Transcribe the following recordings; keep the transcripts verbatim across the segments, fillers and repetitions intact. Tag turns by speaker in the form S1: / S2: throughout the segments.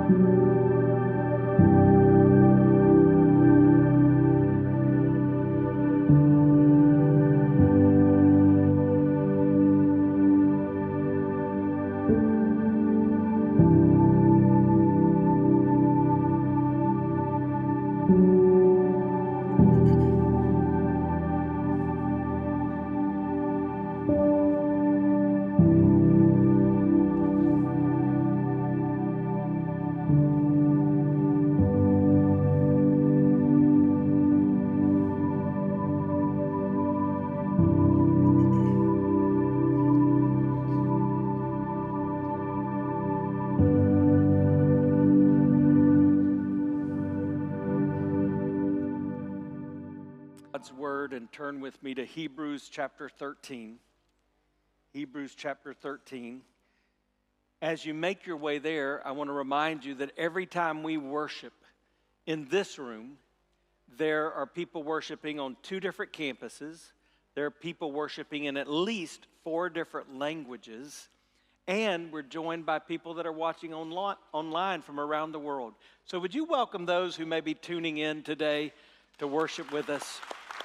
S1: God's word and turn with me to Hebrews chapter thirteen. Hebrews chapter thirteen. As you make your way there, I want to remind you that every time we worship in this room, there are people worshiping on two different campuses. There are people worshiping in at least four different languages. And we're joined by people that are watching online from around the world. So would you welcome those who may be tuning in today to worship with us?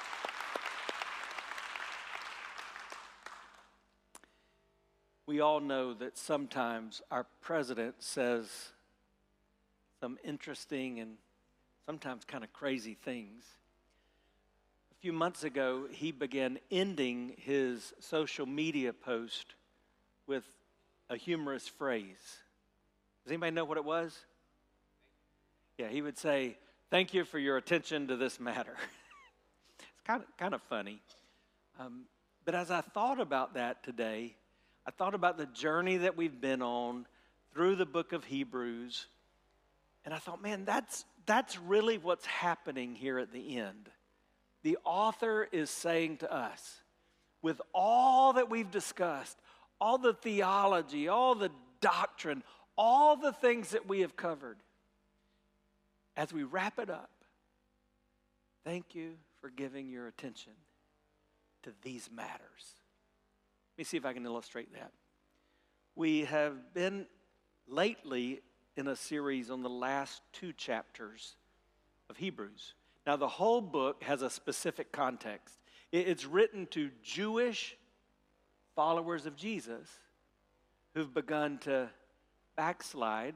S1: We all know that sometimes our president says some interesting and sometimes kind of crazy things. A few months ago, he began ending his social media post with a humorous phrase. Does anybody know what it was? Yeah, he would say, "Thank you for your attention to this matter." It's kind of kind of funny. Um, but as I thought about that today, I thought about the journey that we've been on through the book of Hebrews, and I thought, man, that's that's really what's happening here at the end. The author is saying to us, with all that we've discussed, all the theology, all the doctrine, all the things that we have covered, as we wrap it up, thank you for giving your attention to these matters. Let me see if I can illustrate that. We have been lately in a series on the last two chapters of Hebrews. Now, the whole book has a specific context. It's written to Jewish followers of Jesus who've begun to backslide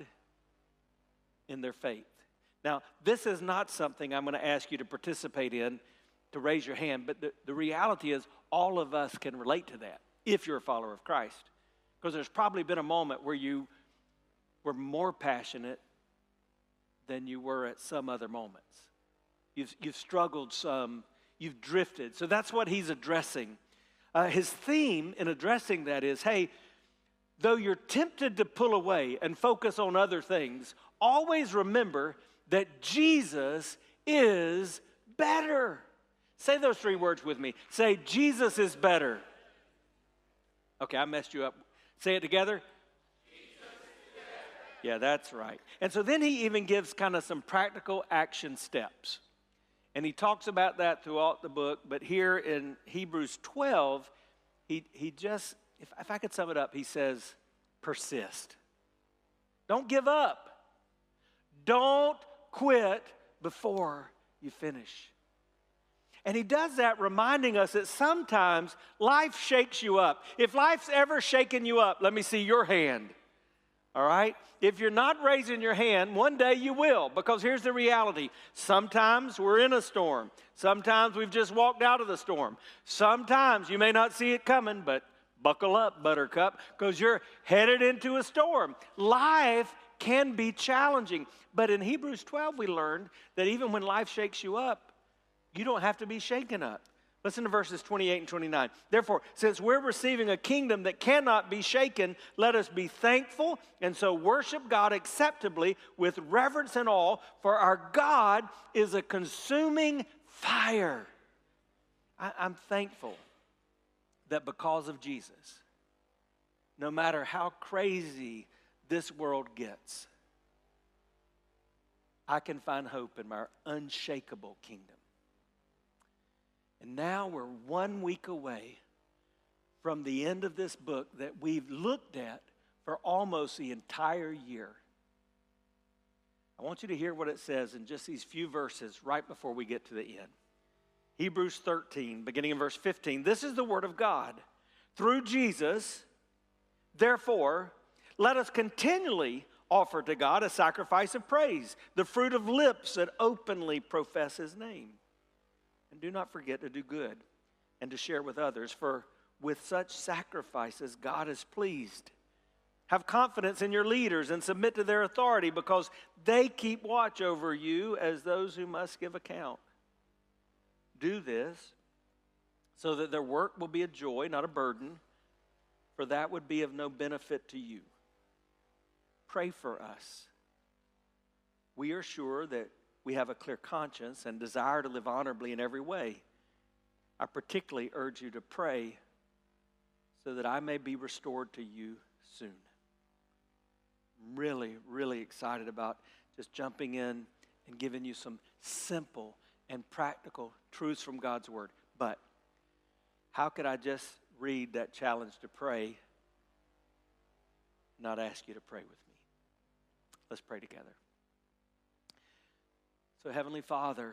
S1: in their faith. Now, this is not something I'm going to ask you to participate in, to raise your hand, but the, the reality is all of us can relate to that if you're a follower of Christ. Because there's probably been a moment where you were more passionate than you were at some other moments. You've, you've struggled some, you've drifted. So that's what he's addressing. Uh, his theme in addressing that is, hey, though you're tempted to pull away and focus on other things, always remember that Jesus is better. Say those three words with me. Say, Jesus is better. Okay, I messed you up. Say it together. Yeah, that's right. And so then he even gives kind of some practical action steps. And he talks about that throughout the book. But here in Hebrews twelve, he, he just, if, if I could sum it up, he says, persist. Don't give up. Don't quit before you finish. And he does that reminding us that sometimes life shakes you up. If life's ever shaken you up, let me see your hand. All right? If you're not raising your hand, one day you will, because here's the reality. Sometimes we're in a storm. Sometimes we've just walked out of the storm. Sometimes you may not see it coming, but buckle up, buttercup, because you're headed into a storm. Life can be challenging. But in Hebrews twelve, we learned that even when life shakes you up, you don't have to be shaken up. Listen to verses twenty-eight and twenty-nine. Therefore, since we're receiving a kingdom that cannot be shaken, let us be thankful and so worship God acceptably with reverence and awe, for our God is a consuming fire. I, I'm thankful that because of Jesus, no matter how crazy this world gets, I can find hope in my unshakable kingdom. And now we're one week away from the end of this book that we've looked at for almost the entire year. I want you to hear what it says in just these few verses right before we get to the end. Hebrews thirteen, beginning in verse fifteen. This is the word of God. Through Jesus, therefore, let us continually offer to God a sacrifice of praise, the fruit of lips that openly profess his name. And do not forget to do good and to share with others, for with such sacrifices God is pleased. Have confidence in your leaders and submit to their authority, because they keep watch over you as those who must give account. Do this so that their work will be a joy, not a burden, for that would be of no benefit to you. Pray for us. We are sure that we have a clear conscience and desire to live honorably in every way. I particularly urge you to pray so that I may be restored to you soon. I'm really, really excited about just jumping in and giving you some simple and practical truths from God's Word. But how could I just read that challenge to pray, not ask you to pray with me? Let's pray together. So, Heavenly Father,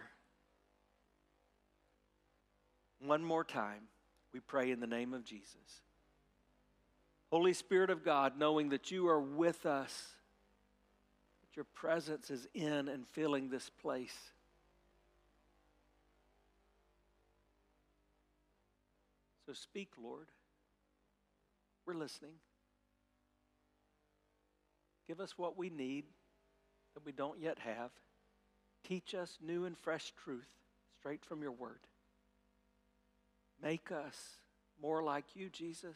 S1: one more time, we pray in the name of Jesus. Holy Spirit of God, knowing that you are with us, that your presence is in and filling this place. So speak, Lord. We're listening. Give us what we need that we don't yet have. Teach us new and fresh truth straight from your word. Make us more like you, Jesus.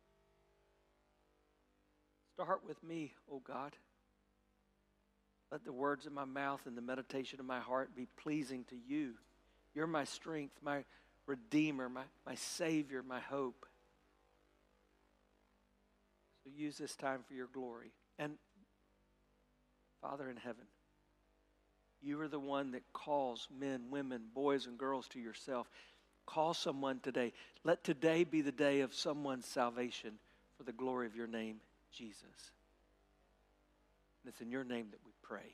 S1: Start with me, oh God. Let the words of my mouth and the meditation of my heart be pleasing to you. You're my strength, my Redeemer, my, my Savior, my hope. So use this time for your glory. And Father in heaven, you are the one that calls men, women, boys, and girls to yourself. Call someone today. Let today be the day of someone's salvation for the glory of your name, Jesus. And it's in your name that we pray.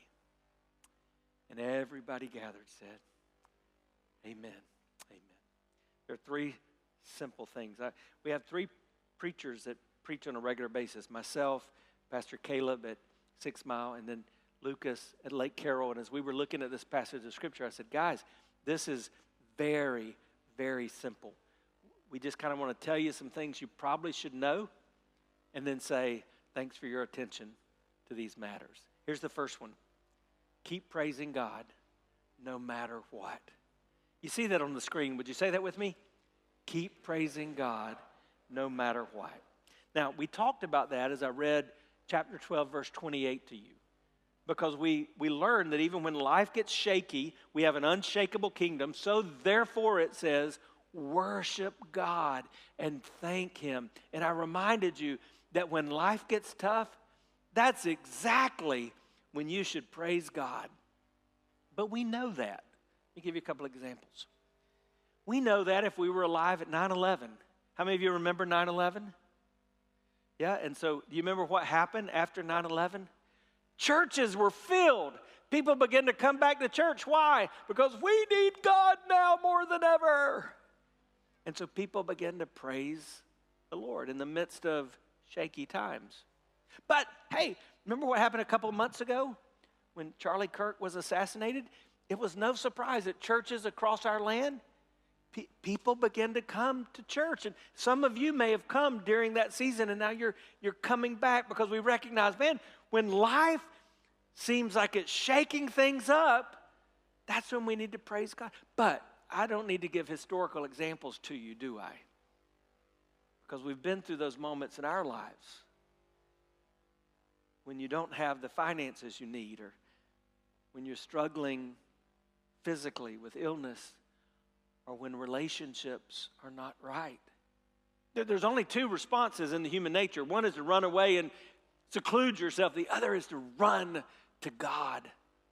S1: And everybody gathered said, amen. Amen. There are three simple things. I, we have three preachers that preach on a regular basis. Myself, Pastor Caleb at Six Mile, and then Lucas at Lake Carroll. And as we were looking at this passage of Scripture, I said, guys, this is very, very simple. We just kind of want to tell you some things you probably should know and then say, thanks for your attention to these matters. Here's the first one. Keep praising God no matter what. You see that on the screen. Would you say that with me? Keep praising God no matter what. Now, we talked about that as I read chapter twelve, verse twenty-eight to you. Because we, we learned that even when life gets shaky, we have an unshakable kingdom. So therefore it says, worship God and thank Him. And I reminded you that when life gets tough, that's exactly when you should praise God. But we know that. Let me give you a couple examples. We know that if we were alive at nine eleven. How many of you remember nine eleven? Yeah, and so do you remember what happened after nine eleven? Churches were filled. People began to come back to church. Why? Because we need God now more than ever. And so people began to praise the Lord in the midst of shaky times. But hey, remember what happened a couple of months ago when Charlie Kirk was assassinated? It was no surprise that churches across our land, pe- people began to come to church. And some of you may have come during that season, and now you're, you're coming back because we recognize, man, when life seems like it's shaking things up, that's when we need to praise God. But I don't need to give historical examples to you, do I? Because we've been through those moments in our lives when you don't have the finances you need, or when you're struggling physically with illness, or when relationships are not right. There's only two responses in the human nature. One is to run away and seclude yourself. The other is to run to God.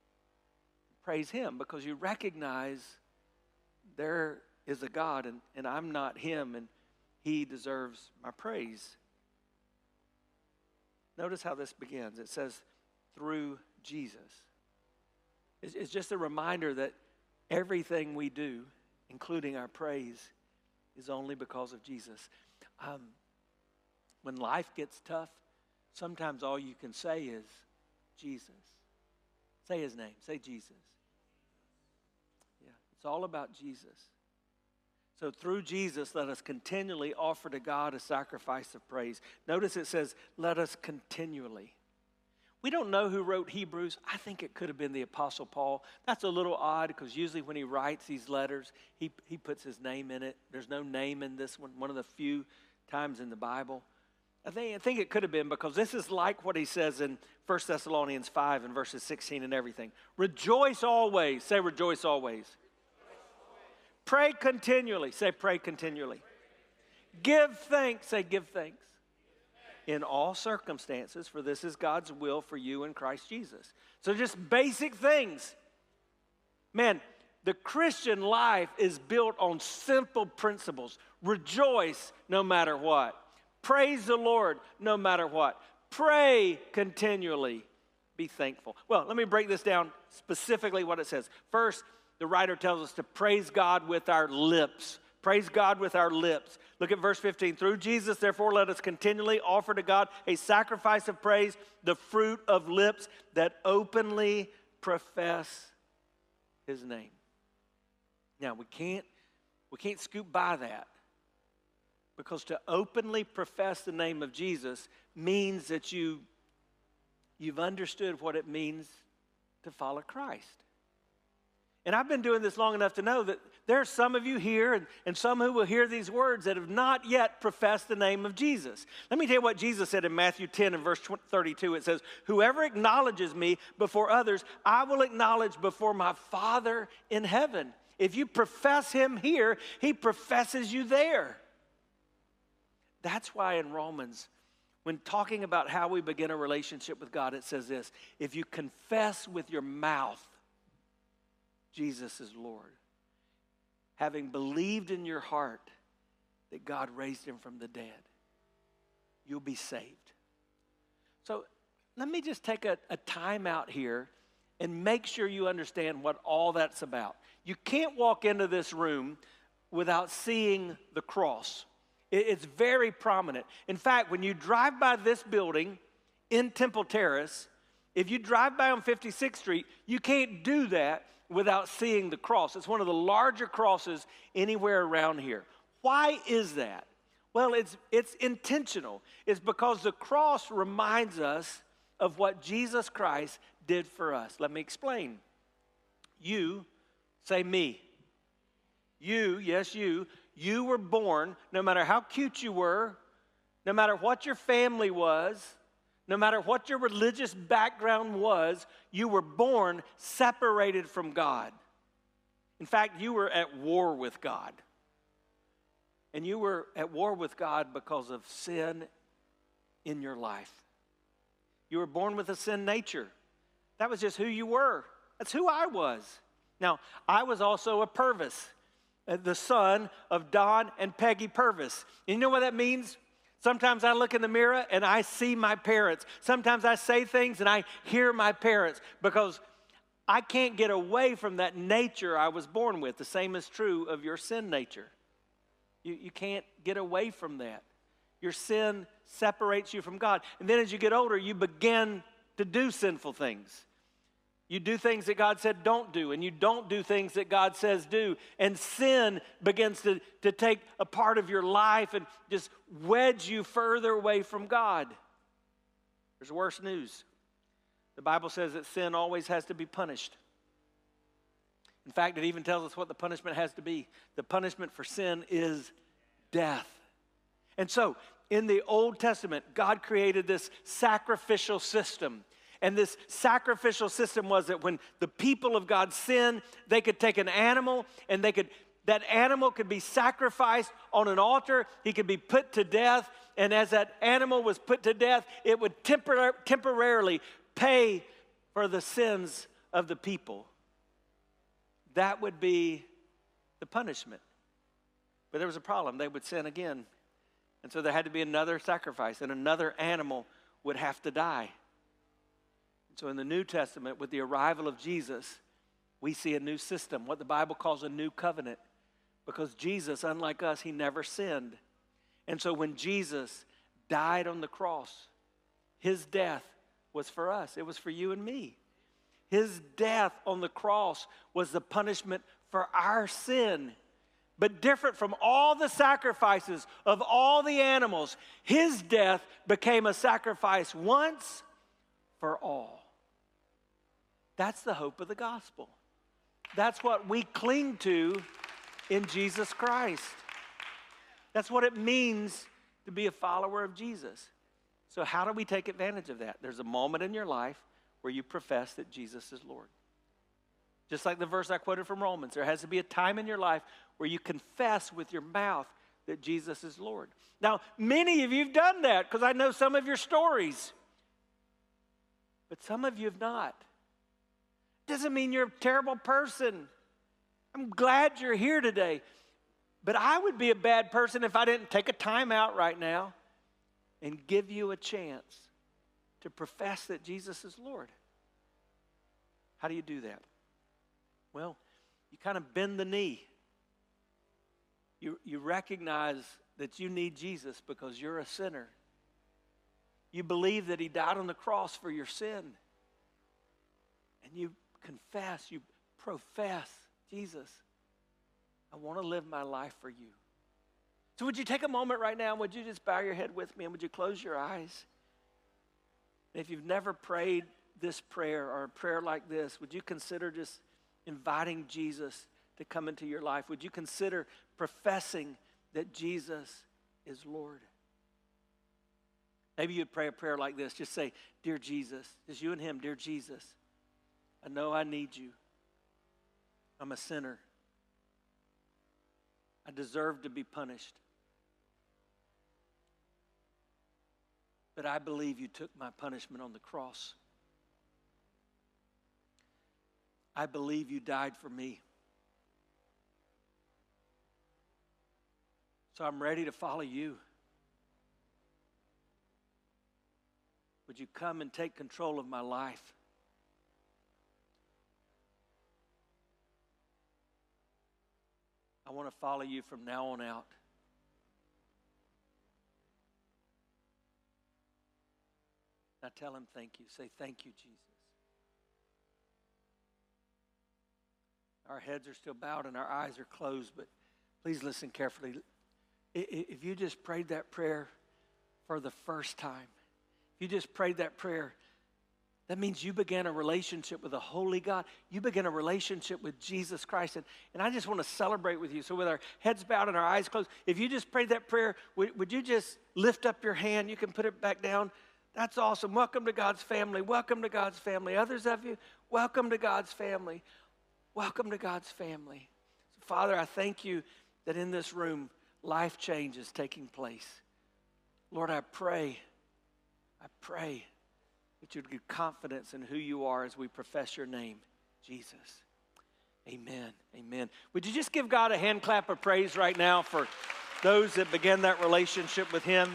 S1: Praise Him, because you recognize there is a God, and, and I'm not Him, and He deserves my praise. Notice how this begins. It says, through Jesus. It's, it's just a reminder that everything we do, including our praise, is only because of Jesus. Um, when life gets tough, sometimes all you can say is Jesus. Say his name. Say Jesus. Yeah, it's all about Jesus. So through Jesus, let us continually offer to God a sacrifice of praise. Notice it says, let us continually. We don't know who wrote Hebrews. I think it could have been the Apostle Paul. That's a little odd because usually when he writes these letters, he, he puts his name in it. There's no name in this one, one of the few times in the Bible. I think, I think it could have been because this is like what he says in First Thessalonians five and verses sixteen and everything. Rejoice always. Say rejoice always. Pray continually. Say pray continually. Give thanks. Say give thanks. In all circumstances, for this is God's will for you in Christ Jesus. So just basic things. Man, the Christian life is built on simple principles. Rejoice no matter what. Praise the Lord no matter what. Pray continually. Be thankful. Well, let me break this down specifically what it says. First, the writer tells us to praise God with our lips. Praise God with our lips. Look at verse fifteen. Through Jesus, therefore, let us continually offer to God a sacrifice of praise, the fruit of lips that openly profess his name. Now, we can't, we can't scoop by that. Because to openly profess the name of Jesus means that you, you've understood what it means to follow Christ. And I've been doing this long enough to know that there are some of you here and, and some who will hear these words that have not yet professed the name of Jesus. Let me tell you what Jesus said in Matthew ten and verse thirty-two. It says, whoever acknowledges me before others, I will acknowledge before my Father in heaven. If you profess him here, he professes you there. That's why in Romans, when talking about how we begin a relationship with God, it says this: if you confess with your mouth Jesus is Lord, having believed in your heart that God raised him from the dead, you'll be saved. So let me just take a, a time out here and make sure you understand what all that's about. You can't walk into this room without seeing the cross. It, it's very prominent. In fact, when you drive by this building in Temple Terrace, if you drive by on fifty-sixth Street, you can't do that without seeing the cross. It's one of the larger crosses anywhere around here. Why is that? Well, it's, it's intentional. It's because the cross reminds us of what Jesus Christ did for us. Let me explain. You, say me. You, yes you, you were born, no matter how cute you were, no matter what your family was, no matter what your religious background was, you were born separated from God. In fact, you were at war with God. And you were at war with God because of sin in your life. You were born with a sin nature. That was just who you were. That's who I was. Now, I was also a Purvis, the son of Don and Peggy Purvis. And you know what that means? Sometimes I look in the mirror and I see my parents. Sometimes I say things and I hear my parents because I can't get away from that nature I was born with. The same is true of your sin nature. You, you can't get away from that. Your sin separates you from God. And then as you get older, you begin to do sinful things. You do things that God said don't do, and you don't do things that God says do. And sin begins to, to take a part of your life and just wedge you further away from God. There's worse news. The Bible says that sin always has to be punished. In fact, it even tells us what the punishment has to be. The punishment for sin is death. And so, in the Old Testament, God created this sacrificial system. And this sacrificial system was that when the people of God sinned, they could take an animal and they could, that animal could be sacrificed on an altar. He could be put to death. And as that animal was put to death, it would tempor- temporarily pay for the sins of the people. That would be the punishment. But there was a problem. They would sin again. And so there had to be another sacrifice, and another animal would have to die. So in the New Testament, with the arrival of Jesus, We see a new system, what the Bible calls a new covenant, because Jesus, unlike us, he never sinned. And so when Jesus died on the cross, his death was for us. It was for you and me. His death on the cross was the punishment for our sin. But different from all the sacrifices of all the animals, his death became a sacrifice once for all. That's the hope of the gospel. That's what we cling to in Jesus Christ. That's what it means to be a follower of Jesus. So how do we take advantage of that? There's a moment in your life where you profess that Jesus is Lord. Just like the verse I quoted from Romans, there has to be a time in your life where you confess with your mouth that Jesus is Lord. Now, many of you have done that because I know some of your stories. But some of you have not. Doesn't mean you're a terrible person. I'm glad you're here today. But I would be a bad person if I didn't take a time out right now and give you a chance to profess that Jesus is Lord. How do you do that? Well, you kind of bend the knee. You, you recognize that you need Jesus because you're a sinner. You believe that he died on the cross for your sin. And you confess, you profess, Jesus, I want to live my life for you. So would you take a moment right now and would you just bow your head with me and would you close your eyes? And if you've never prayed this prayer or a prayer like this, would you consider just inviting Jesus to come into your life? Would you consider professing that Jesus is Lord? Maybe you'd pray a prayer like this. Just say, dear Jesus, just you and him, dear Jesus, I know I need you. I'm a sinner. I deserve to be punished. But I believe you took my punishment on the cross. I believe you died for me. So I'm ready to follow you. Would you come and take control of my life? I want to follow you from now on out. Now tell him thank you. Say thank you, Jesus. Our heads are still bowed and our eyes are closed, but please listen carefully. If you just prayed that prayer for the first time, if you just prayed that prayer, that means you began a relationship with a holy God. You began a relationship with Jesus Christ. And, and I just want to celebrate with you. So with our heads bowed and our eyes closed, if you just prayed that prayer, would, would you just lift up your hand? You can put it back down. That's awesome. Welcome to God's family. Welcome to God's family. Others of you, welcome to God's family. Welcome to God's family. So Father, I thank you that in this room, life change is taking place. Lord, I pray, I pray that you'd give confidence in who you are as we profess your name, Jesus. Amen, amen. Would you just give God a hand clap of praise right now for those that began that relationship with him?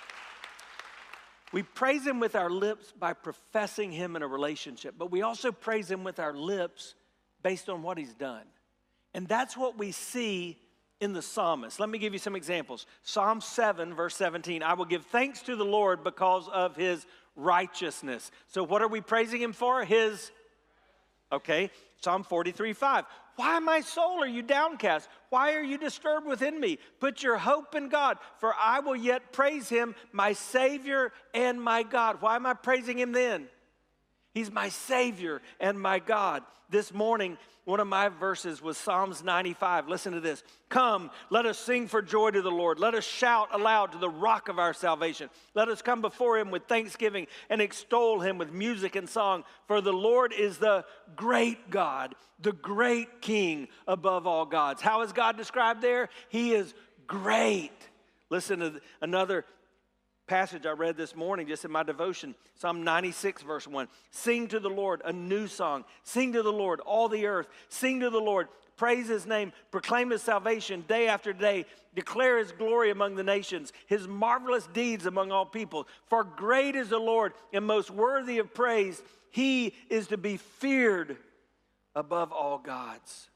S1: We praise him with our lips by professing him in a relationship, but we also praise him with our lips based on what he's done. And that's what we see in the psalmist. Let me give you some examples. Psalm seven, verse seventeen, I will give thanks to the Lord because of his righteousness. So what are we praising him for? His, okay, Psalm forty-three, five. Why, my soul, are you downcast? Why are you disturbed within me? Put your hope in God, for I will yet praise him, my Savior and my God. Why am I praising him then? He's my Savior and my God. This morning, one of my verses was Psalms ninety-five. Listen to this. Come, let us sing for joy to the Lord. Let us shout aloud to the rock of our salvation. Let us come before him with thanksgiving and extol him with music and song. For the Lord is the great God, the great King above all gods. How is God described there? He is great. Listen to another passage I read this morning just in my devotion, Psalm ninety-six, verse one. Sing to the Lord a new song. Sing to the Lord, all the earth. Sing to the Lord. Praise his name. Proclaim his salvation day after day. Declare his glory among the nations, his marvelous deeds among all people. For great is the Lord and most worthy of praise. He is to be feared above all gods.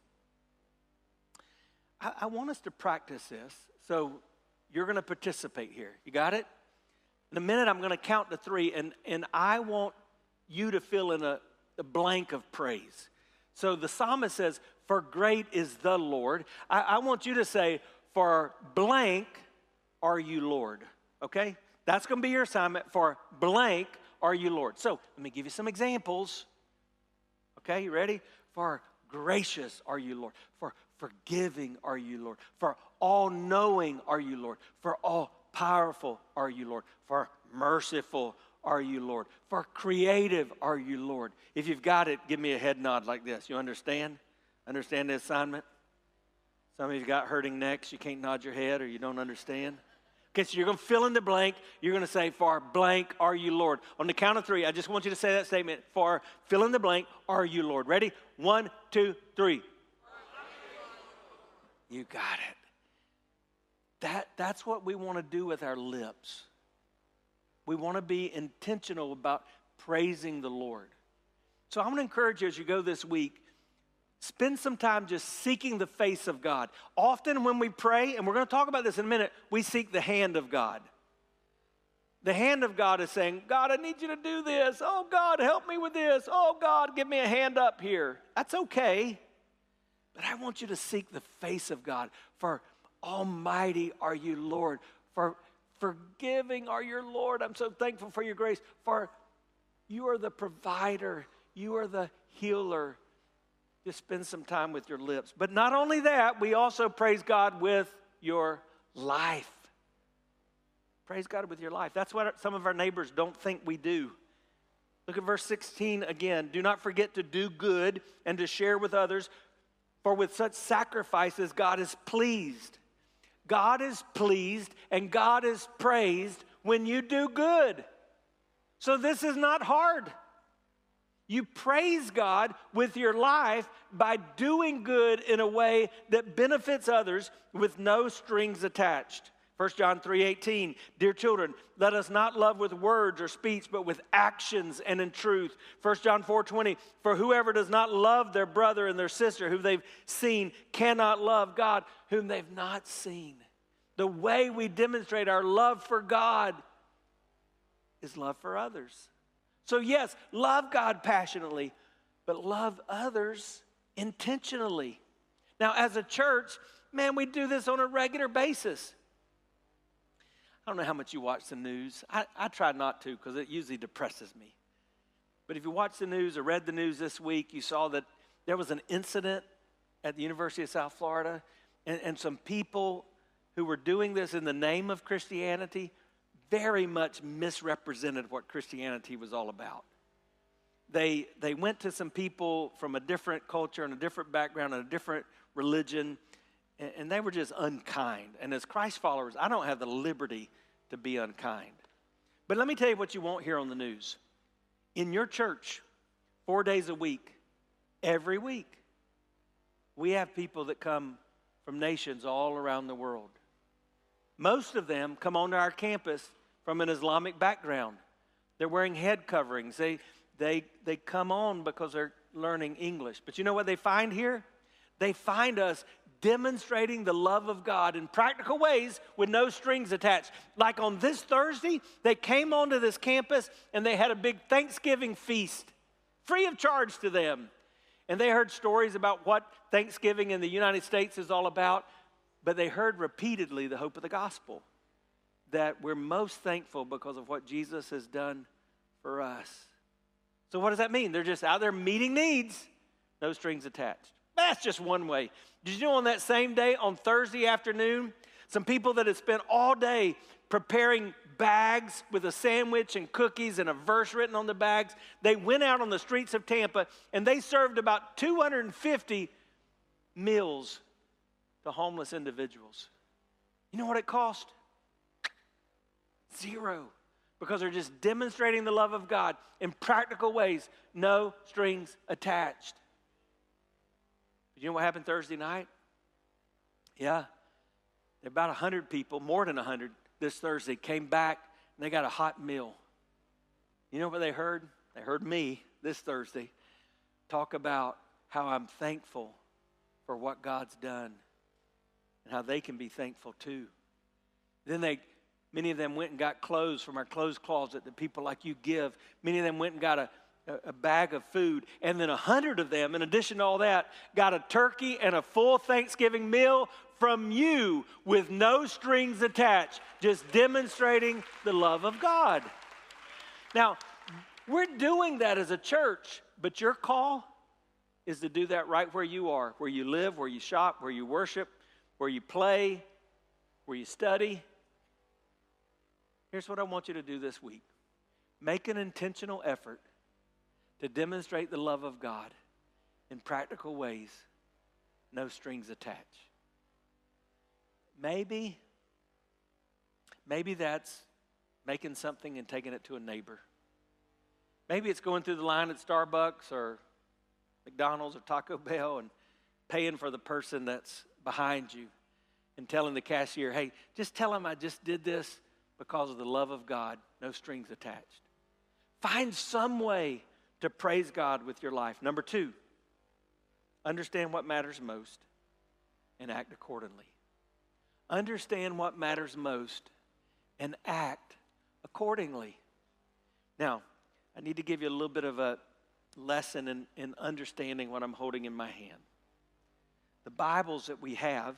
S1: I, I want us to practice this, so you're going to participate here. You got it? In a minute, I'm going to count to three, and, and I want you to fill in a, a blank of praise. So the psalmist says, for great is the Lord. I, I want you to say, for blank are you Lord. Okay? That's going to be your assignment. For blank are you Lord. So let me give you some examples. Okay, you ready? For gracious are you Lord. For forgiving are you Lord. For all-knowing are you Lord. For all-powerful are you Lord. For merciful are you Lord. For creative are you Lord. If you've got it, give me a head nod like this. You understand? Understand the assignment? Some of you got hurting necks. You can't nod your head or you don't understand. Okay, so you're going to fill in the blank. You're going to say, for blank are you Lord. On the count of three, I just want you to say that statement. For fill in the blank are you Lord. Ready? One, two, three. You got it. That, that's what we want to do with our lips. We want to be intentional about praising the Lord. So I want to encourage you as you go this week, spend some time just seeking the face of God. Often when we pray, and we're going to talk about this in a minute, we seek the hand of God. The hand of God is saying, God, I need you to do this. Oh, God, help me with this. Oh, God, give me a hand up here. That's okay. But I want you to seek the face of God. For almighty are you, Lord. For forgiving are your Lord. I'm so thankful for your grace. For you are the provider. You are the healer. Just spend some time with your lips. But not only that, we also praise God with your life. Praise God with your life. That's what some of our neighbors don't think we do. Look at verse sixteen again. Do not forget to do good and to share with others, for with such sacrifices God is pleased. God is pleased and God is praised when you do good. So this is not hard. You praise God with your life by doing good in a way that benefits others with no strings attached. First John three eighteen, dear children, let us not love with words or speech, but with actions and in truth. First John four twenty, for whoever does not love their brother and their sister whom they've seen cannot love God whom they've not seen. The way we demonstrate our love for God is love for others. So yes, love God passionately, but love others intentionally. Now as a church, man, we do this on a regular basis. I don't know how much you watch the news. I, I try not to because it usually depresses me. But if you watch the news or read the news this week, you saw that there was an incident at the University of South Florida, and, and some people who were doing this in the name of Christianity very much misrepresented what Christianity was all about. They, they went to some people from a different culture and a different background and a different religion, and, and they were just unkind. And as Christ followers, I don't have the liberty to be unkind. But let me tell you what you won't hear on the news. In your church, four days a week, every week, we have people that come from nations all around the world. Most of them come onto our campus from an Islamic background. They're wearing head coverings. They, they, they come on because they're learning English. But you know what they find here? They find us demonstrating the love of God in practical ways with no strings attached. Like on this Thursday, they came onto this campus and they had a big Thanksgiving feast, free of charge to them. And they heard stories about what Thanksgiving in the United States is all about, but they heard repeatedly the hope of the gospel, that we're most thankful because of what Jesus has done for us. So what does that mean? They're just out there meeting needs, no strings attached. That's just one way. Did you know on that same day, on Thursday afternoon, some people that had spent all day preparing bags with a sandwich and cookies and a verse written on the bags, they went out on the streets of Tampa and they served about two hundred fifty meals to homeless individuals. You know what it cost? Zero. Because they're just demonstrating the love of God in practical ways, no strings attached. You know what happened Thursday night? Yeah. About one hundred people, more than one hundred this Thursday, came back and they got a hot meal. You know what they heard? They heard me this Thursday talk about how I'm thankful for what God's done and how they can be thankful too. Then they, many of them went and got clothes from our clothes closet that people like you give. Many of them went and got a, a, a bag of food. And then a hundred of them, in addition to all that, got a turkey and a full Thanksgiving meal from you with no strings attached, just demonstrating the love of God. Now, we're doing that as a church, but your call is to do that right where you are, where you live, where you shop, where you worship, where you play, where you study. Here's what I want you to do this week. Make an intentional effort to demonstrate the love of God in practical ways, no strings attached. Maybe, maybe that's making something and taking it to a neighbor. Maybe it's going through the line at Starbucks or McDonald's or Taco Bell and paying for the person that's behind you and telling the cashier, hey, just tell him I just did this because of the love of God, no strings attached. Find some way to praise God with your life. Number two, understand what matters most and act accordingly. Understand what matters most and act accordingly. Now, I need to give you a little bit of a lesson in, in understanding what I'm holding in my hand. The Bibles that we have,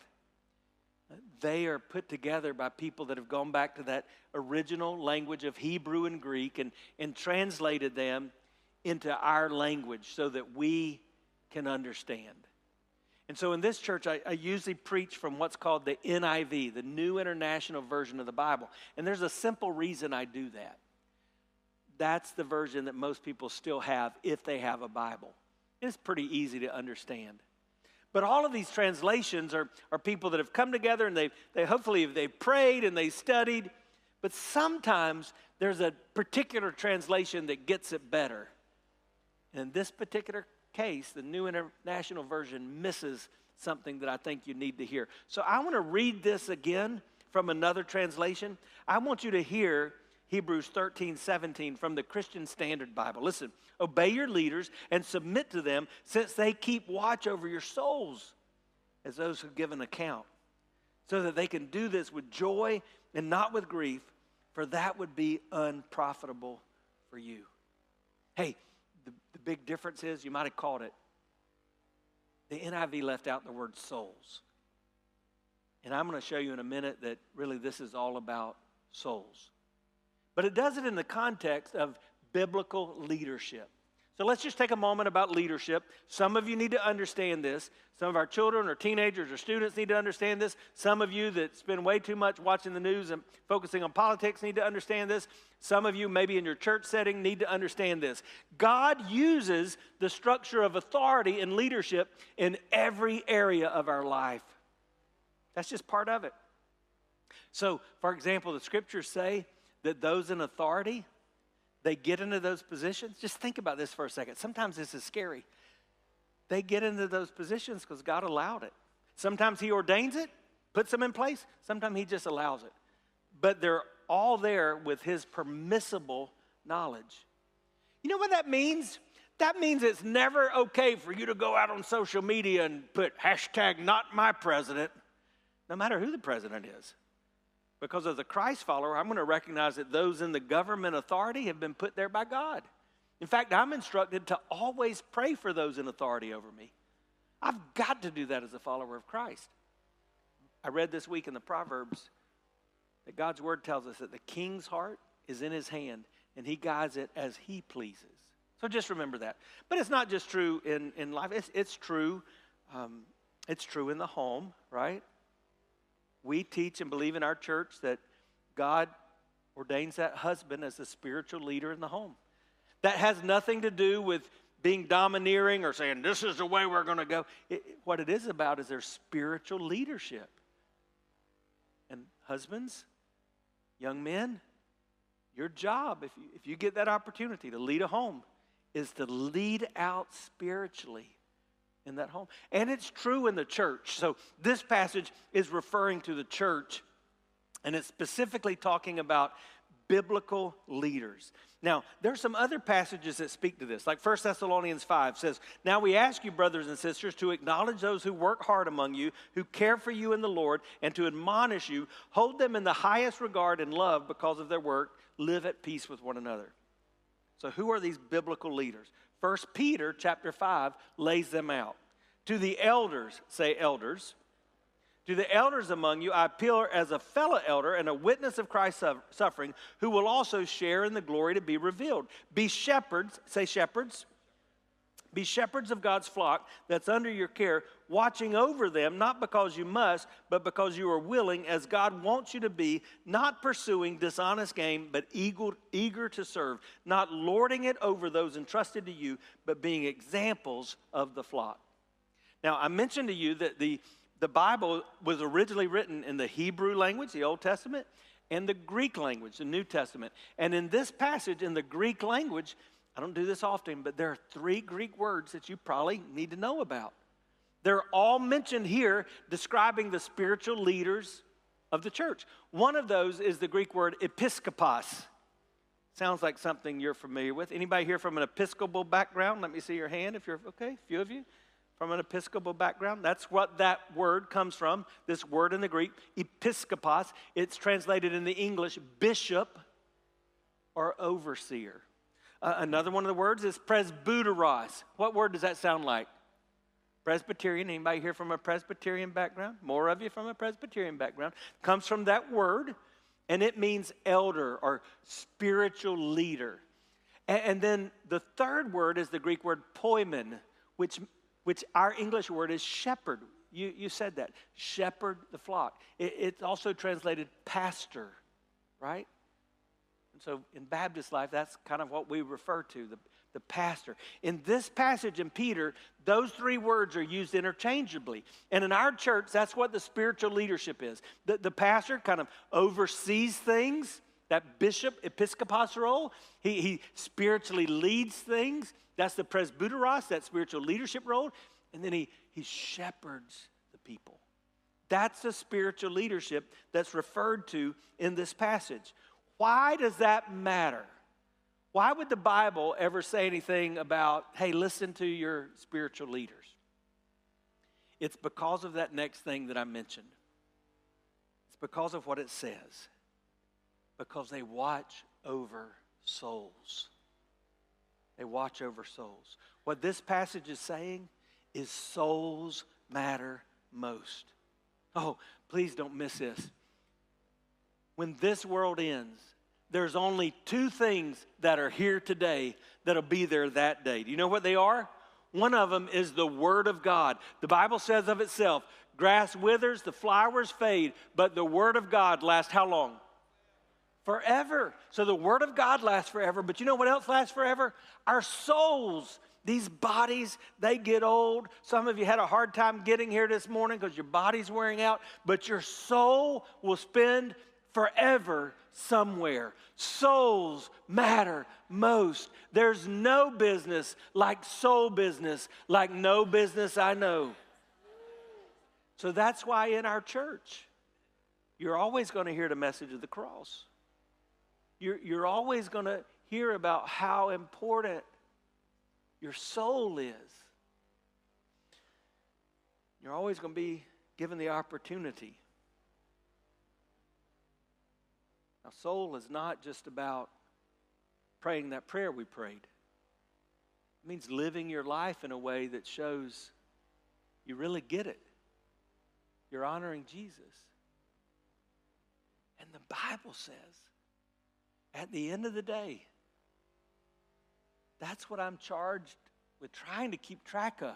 S1: they are put together by people that have gone back to that original language of Hebrew and Greek and, and translated them into our language so that we can understand. And so in this church, I, I usually preach from what's called the N I V, the New International Version of the Bible. And there's a simple reason I do that. That's the version that most people still have if they have a Bible. It's pretty easy to understand. But all of these translations are, are people that have come together and they've, they hopefully they've prayed and they studied. But sometimes there's a particular translation that gets it better. And in this particular case, the New International Version misses something that I think you need to hear. So I want to read this again from another translation. I want you to hear Hebrews thirteen seventeen from the Christian Standard Bible. Listen, obey your leaders and submit to them, since they keep watch over your souls as those who give an account, so that they can do this with joy and not with grief, for that would be unprofitable for you. Hey, the, the big difference is, you might have caught it, the N I V left out the word souls. And I'm going to show you in a minute that really this is all about souls. But it does it in the context of biblical leadership. So let's just take a moment about leadership. Some of you need to understand this. Some of our children or teenagers or students need to understand this. Some of you that spend way too much watching the news and focusing on politics need to understand this. Some of you, maybe in your church setting, need to understand this. God uses the structure of authority and leadership in every area of our life. That's just part of it. So, for example, the scriptures say that those in authority, they get into those positions. Just think about this for a second. Sometimes this is scary. They get into those positions because God allowed it. Sometimes he ordains it, puts them in place. Sometimes he just allows it. But they're all there with his permissible knowledge. You know what that means? That means it's never okay for you to go out on social media and put hashtag not my president, no matter who the president is. Because as a Christ follower, I'm going to recognize that those in the government authority have been put there by God. In fact, I'm instructed to always pray for those in authority over me. I've got to do that as a follower of Christ. I read this week in the Proverbs that God's word tells us that the king's heart is in his hand and he guides it as he pleases. So just remember that. But it's not just true in, in life. It's, it's true. Um, it's true in the home, right? We teach and believe in our church that God ordains that husband as the spiritual leader in the home. That has nothing to do with being domineering or saying, this is the way we're going to go. It, what it is about is their spiritual leadership. And husbands, young men, your job, if you, if you get that opportunity to lead a home, is to lead out spiritually in that home. And it's true in the church. So this passage is referring to the church, and it's specifically talking about biblical leaders. Now, there's some other passages that speak to this, like First Thessalonians five says, "Now we ask you, brothers and sisters, to acknowledge those who work hard among you, who care for you in the Lord, and to admonish you. Hold them in the highest regard and love because of their work. Live at peace with one another." So who are these biblical leaders? First Peter chapter five lays them out. "To the elders," say elders, "to the elders among you, I appeal as a fellow elder and a witness of Christ's suffering, who will also share in the glory to be revealed. Be shepherds," say shepherds, "be shepherds of God's flock that's under your care, watching over them, not because you must, but because you are willing, as God wants you to be, not pursuing dishonest gain, but eager, eager to serve, not lording it over those entrusted to you, but being examples of the flock." Now, I mentioned to you that the The Bible was originally written in the Hebrew language, the Old Testament, and the Greek language, the New Testament. And in this passage, in the Greek language, I don't do this often, but there are three Greek words that you probably need to know about. They're all mentioned here describing the spiritual leaders of the church. One of those is the Greek word episkopos. Sounds like something you're familiar with. Anybody here from an Episcopal background? Let me see your hand if you're, okay, a few of you. From an Episcopal background. That's what that word comes from, this word in the Greek, episkopos. It's translated in the English bishop or overseer. Uh, another one of the words is presbyteros. What word does that sound like? Presbyterian. Anybody here from a Presbyterian background? More of you from a Presbyterian background. Comes from that word, and it means elder or spiritual leader. And, and then the third word is the Greek word poimen, which which our English word is shepherd. You, you said that. Shepherd the flock. It, it's also translated pastor, right? And so in Baptist life, that's kind of what we refer to, the, the pastor. In this passage in Peter, those three words are used interchangeably. And in our church, that's what the spiritual leadership is. The, the pastor kind of oversees things, that bishop, episkopos role. He, he spiritually leads things. That's the presbyteros, that spiritual leadership role. And then he, he shepherds the people. That's the spiritual leadership that's referred to in this passage. Why does that matter? Why would the Bible ever say anything about, hey, listen to your spiritual leaders? It's because of that next thing that I mentioned. It's because of what it says. Because they watch over souls. They watch over souls. What this passage is saying is souls matter most. Oh, please don't miss this. When this world ends, there's only two things that are here today that'll be there that day. Do you know what they are? One of them is the Word of God. The Bible says of itself, grass withers, the flowers fade, but the Word of God lasts how long? Forever. So the Word of God lasts forever, but you know what else lasts forever? Our souls. These bodies, they get old. Some of you had a hard time getting here this morning because your body's wearing out, but your soul will spend forever somewhere. Souls matter most. There's no business like soul business, like no business I know. So that's why in our church, you're always going to hear the message of the cross. You're, you're always going to hear about how important your soul is. You're always going to be given the opportunity. Now, soul is not just about praying that prayer we prayed. It means living your life in a way that shows you really get it. You're honoring Jesus. And the Bible says, at the end of the day, that's what I'm charged with trying to keep track of.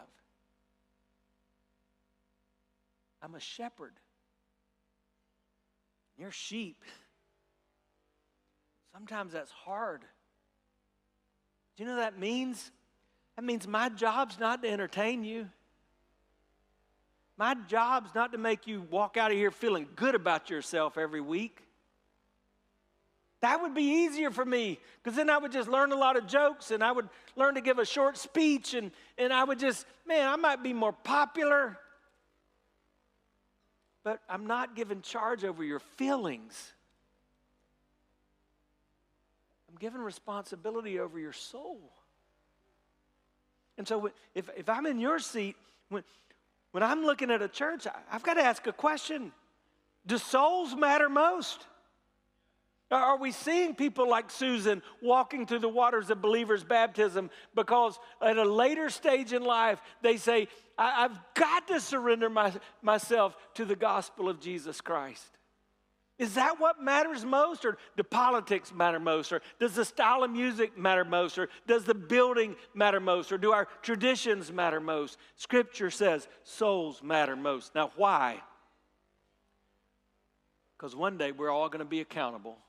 S1: I'm a shepherd. You're sheep. Sometimes that's hard. Do you know what that means? That means my job's not to entertain you. My job's not to make you walk out of here feeling good about yourself every week. That would be easier for me because then I would just learn a lot of jokes and I would learn to give a short speech and, and I would just, man, I might be more popular. But I'm not given charge over your feelings. I'm giving responsibility over your soul. And so if, if I'm in your seat, when, when I'm looking at a church, I've got to ask a question. Do souls matter most? Are we seeing people like Susan walking through the waters of believers' baptism because at a later stage in life, they say, I, I've got to surrender my, myself to the gospel of Jesus Christ? Is that what matters most? Or do politics matter most? Or does the style of music matter most? Or does the building matter most? Or do our traditions matter most? Scripture says souls matter most. Now, why? Because one day we're all going to be accountable.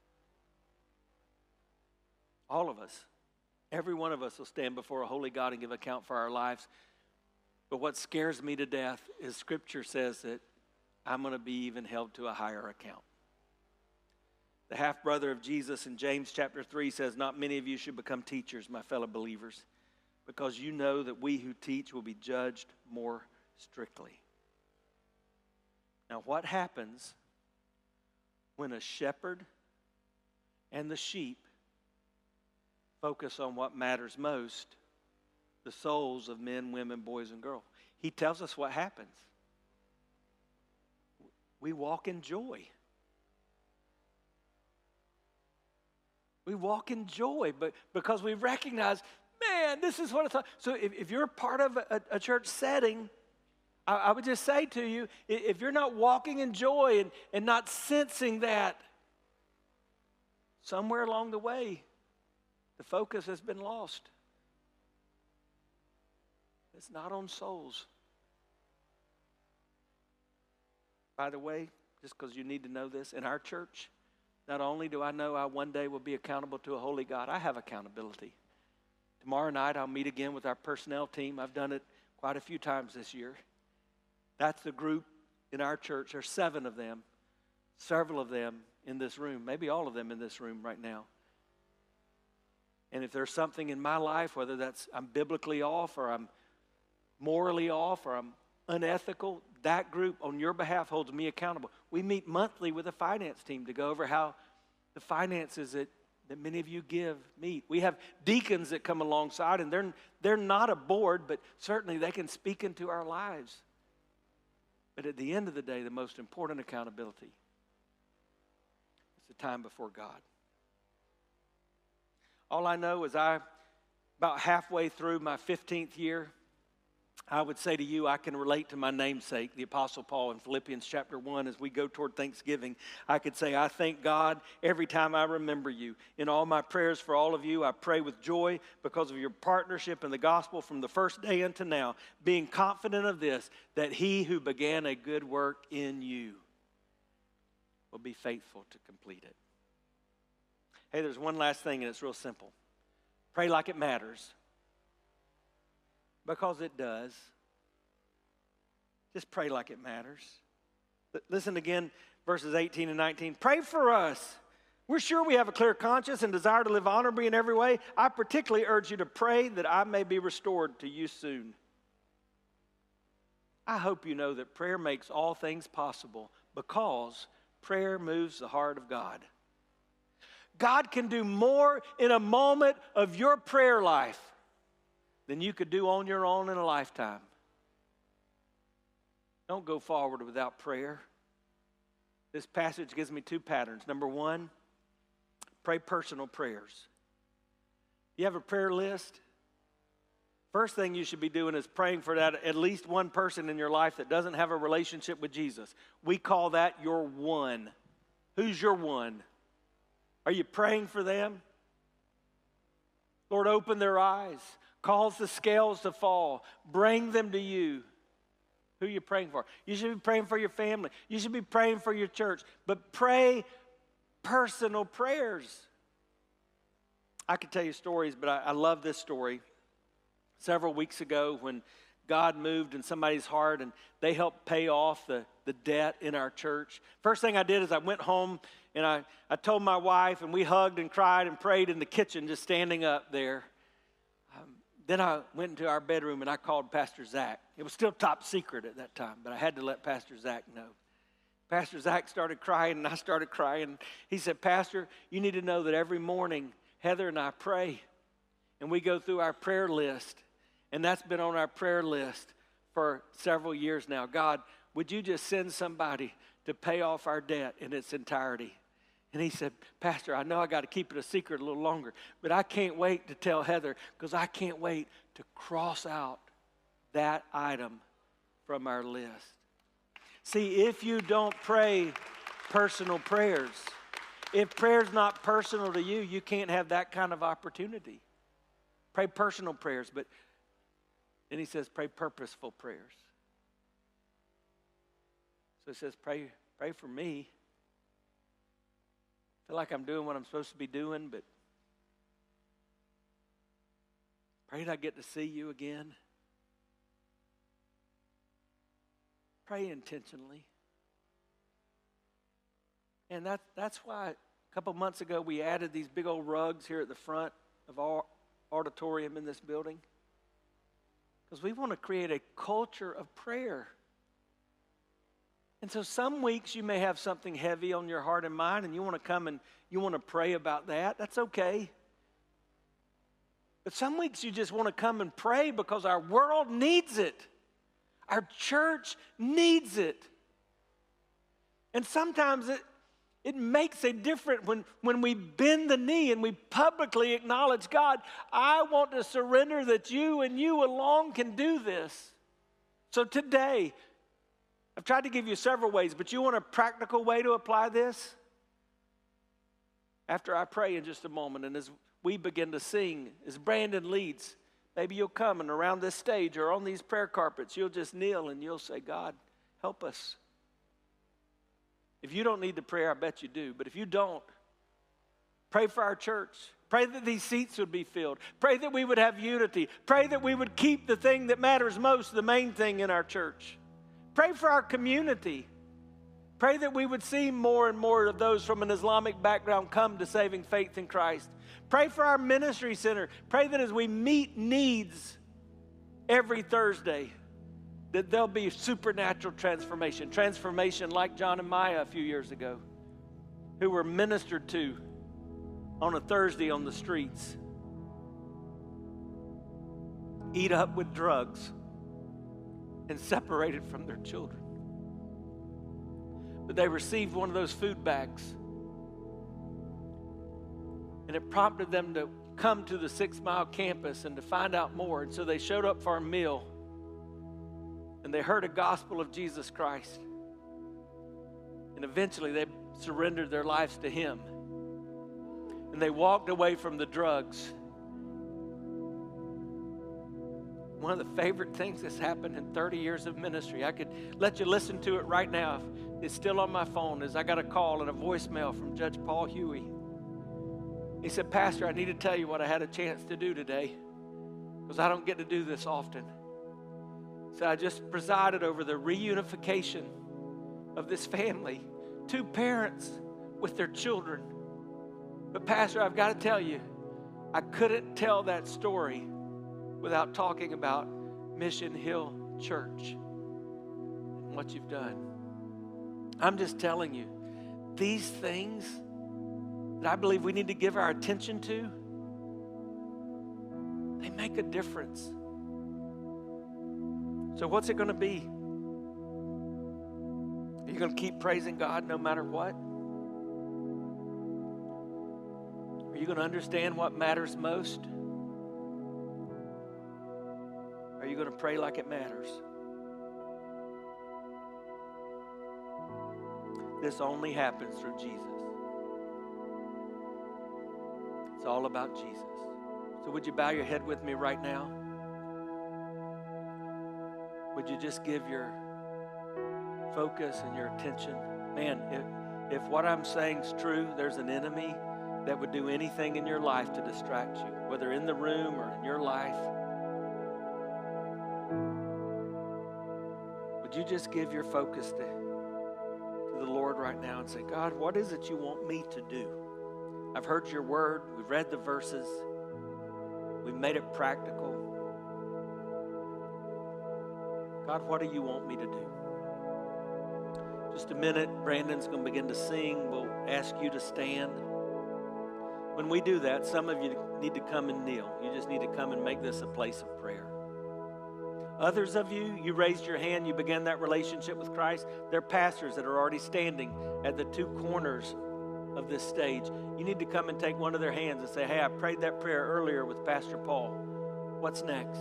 S1: All of us. Every one of us will stand before a holy God and give account for our lives. But what scares me to death is Scripture says that I'm going to be even held to a higher account. The half-brother of Jesus in James chapter three says, not many of you should become teachers, my fellow believers, because you know that we who teach will be judged more strictly. Now, what happens when a shepherd and the sheep focus on what matters most, the souls of men, women, boys, and girls? He tells us what happens. We walk in joy. We walk in joy, but because we recognize, man, this is what it's like. So if, if you're part of a, a church setting, I, I would just say to you, if you're not walking in joy and, and not sensing that, somewhere along the way, the focus has been lost. It's not on souls. By the way, just because you need to know this, in our church, not only do I know I one day will be accountable to a holy God, I have accountability. Tomorrow night I'll meet again with our personnel team. I've done it quite a few times this year. That's the group in our church. There's seven of them, several of them in this room, maybe all of them in this room right now. And if there's something in my life, whether that's I'm biblically off or I'm morally off or I'm unethical, that group on your behalf holds me accountable. We meet monthly with a finance team to go over how the finances that, that many of you give meet. We have deacons that come alongside, and they're, they're not a board, but certainly they can speak into our lives. But at the end of the day, the most important accountability is the time before God. All I know is I, about halfway through my fifteenth year, I would say to you, I can relate to my namesake, the Apostle Paul in Philippians chapter one. As we go toward Thanksgiving, I could say, I thank God every time I remember you. In all my prayers for all of you, I pray with joy because of your partnership in the gospel from the first day until now, being confident of this, that he who began a good work in you will be faithful to complete it. Hey, there's one last thing, and it's real simple. Pray like it matters. Because it does. Just pray like it matters. Listen again, verses eighteen and nineteen. Pray for us. We're sure we have a clear conscience and desire to live honorably in every way. I particularly urge you to pray that I may be restored to you soon. I hope you know that prayer makes all things possible because prayer moves the heart of God. God can do more in a moment of your prayer life than you could do on your own in a lifetime. Don't go forward without prayer. This passage gives me two patterns. Number one, pray personal prayers. You have a prayer list? First thing you should be doing is praying for that at least one person in your life that doesn't have a relationship with Jesus. We call that your one. Who's your one? Are you praying for them? Lord, open their eyes. Cause the scales to fall. Bring them to you. Who are you praying for? You should be praying for your family. You should be praying for your church. But pray personal prayers. I could tell you stories, but I, I love this story. Several weeks ago when God moved in somebody's heart and they helped pay off the, the debt in our church. First thing I did is I went home and I, I told my wife, and we hugged and cried and prayed in the kitchen just standing up there. Um, then I went into our bedroom and I called Pastor Zach. It was still top secret at that time, but I had to let Pastor Zach know. Pastor Zach started crying, and I started crying. He said, Pastor, you need to know that every morning Heather and I pray, and we go through our prayer list, and that's been on our prayer list for several years now. God, would you just send somebody to pay off our debt in its entirety? And he said, Pastor, I know I got to keep it a secret a little longer, but I can't wait to tell Heather because I can't wait to cross out that item from our list. See, if you don't pray personal prayers, if prayer's not personal to you, you can't have that kind of opportunity. Pray personal prayers, but then he says pray purposeful prayers. So he says pray, pray for me. I feel like I'm doing what I'm supposed to be doing, but pray that I get to see you again. Pray intentionally. And that, that's why a couple months ago we added these big old rugs here at the front of our auditorium in this building. Because we want to create a culture of prayer. And so some weeks you may have something heavy on your heart and mind and you want to come and you want to pray about that. That's okay. But some weeks you just want to come and pray because our world needs it. Our church needs it. And sometimes it, it makes a difference when, when we bend the knee and we publicly acknowledge, God, I want to surrender that you and you alone can do this. So today, I've tried to give you several ways, but you want a practical way to apply this? After I pray in just a moment, and as we begin to sing, as Brandon leads, maybe you'll come and around this stage or on these prayer carpets, you'll just kneel and you'll say, God, help us. If you don't need the prayer, I bet you do. But if you don't, pray for our church. Pray that these seats would be filled. Pray that we would have unity. Pray that we would keep the thing that matters most, the main thing in our church. Pray for our community. Pray that we would see more and more of those from an Islamic background come to saving faith in Christ. Pray for our ministry center. Pray that as we meet needs every Thursday, that there'll be supernatural transformation. Transformation like John and Maya a few years ago, who were ministered to on a Thursday on the streets. Eat up with drugs and separated from their children. But they received one of those food bags. And it prompted them to come to the Six Mile campus and to find out more. And so they showed up for a meal. And they heard a gospel of Jesus Christ. And eventually they surrendered their lives to Him. And they walked away from the drugs. One of the favorite things that's happened in thirty years of ministry, I could let you listen to it right now. It's still on my phone, is I got a call and a voicemail from Judge Paul Huey. He said, Pastor, I need to tell you what I had a chance to do today, because I don't get to do this often. So I just presided over the reunification of this family, two parents with their children. But Pastor, I've got to tell you, I couldn't tell that story without talking about Mission Hill Church and what you've done. I'm just telling you, these things that I believe we need to give our attention to, they make a difference. So what's it going to be? Are you going to keep praising God no matter what? Are you going to understand what matters most? Are you going to pray like it matters? This only happens through Jesus. It's all about Jesus. So would you bow your head with me right now? Would you just give your focus and your attention? Man, if, if what I'm saying is true, there's an enemy that would do anything in your life to distract you, whether in the room or in your life. Would you just give your focus to, to the Lord right now and say, God, what is it you want me to do? I've heard your word. We've read the verses. We've made it practical. God, what do you want me to do? Just a minute, Brandon's going to begin to sing. We'll ask you to stand. When we do that, some of you need to come and kneel. You just need to come and make this a place of prayer. Others of you, you raised your hand, you began that relationship with Christ. There are pastors that are already standing at the two corners of this stage. You need to come and take one of their hands and say, hey, I prayed that prayer earlier with Pastor Paul. What's next?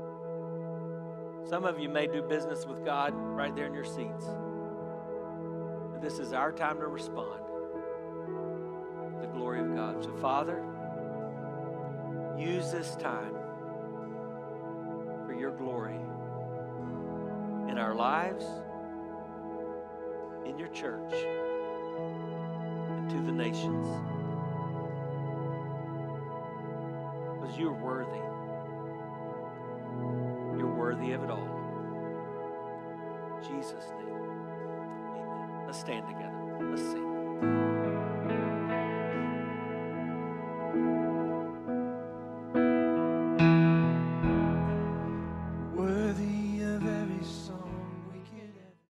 S1: Some of you may do business with God right there in your seats. But this is our time to respond to the glory of God. So, Father, use this time for your glory in our lives, in your church, and to the nations. Because you're worthy. You're worthy of it all. In Jesus' name, amen. Let's stand together. Let's sing.